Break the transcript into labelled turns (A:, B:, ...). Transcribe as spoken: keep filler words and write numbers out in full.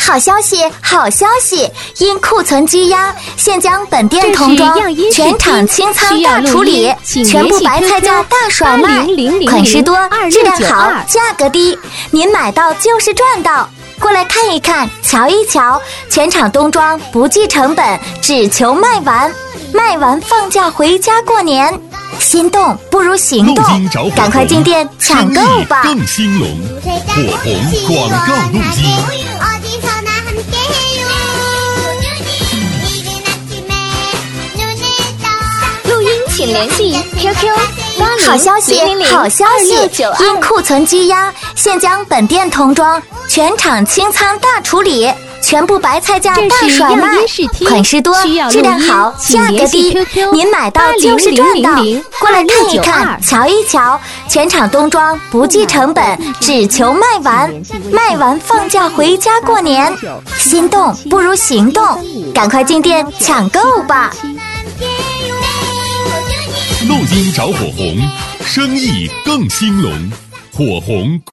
A: 好消息，好消息！因库存积压，现将本店童装全场清仓大处理，全部白菜价大甩卖，款式多，质量好，价格低，您买到就是赚到。过来看一看，瞧一瞧，全场冬装不计成本，只求卖完，卖完放假回家过年。心动不如行动，赶快进店抢购吧！
B: 更兴隆，火红广告录音。
C: 录音请联系 Q Q 八零
A: 好消息，好消息！因库存积压，现将本店童装全场清仓大处理，全部白菜价大甩卖，款式多，质量好，价格低，您买到就是赚到。过来看一看，瞧一瞧，全场冬装不计成本，只求卖完，卖完放假回家过年。心动不如行动，赶快进店抢购吧！
B: 录音找火红，生意更兴隆，火红。